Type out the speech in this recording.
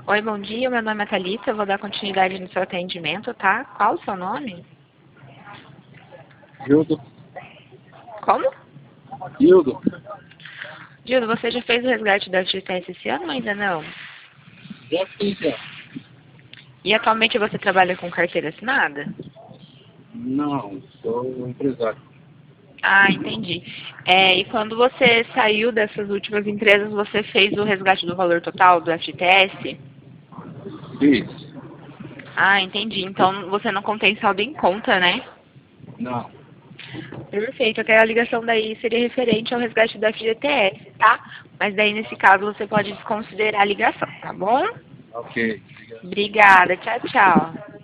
Oi, bom dia. Meu nome é Thalita. Eu vou dar continuidade no seu atendimento, tá? Qual o seu nome? Gildo. Como? Gildo. Gildo, você já fez o resgate da FGTS esse ano ou ainda não? Já fiz, já. E atualmente você trabalha com carteira assinada? Não, sou empresário. Ah, entendi. E quando você saiu dessas últimas empresas, você fez o resgate do valor total do FGTS? Fiz. Ah, entendi. Então você não contém saldo em conta, né? Não. Perfeito. Até a ligação daí seria referente ao resgate do FGTS, tá? Mas daí, nesse caso, você pode desconsiderar a ligação, tá bom? Ok. Obrigado. Obrigada. Tchau, tchau.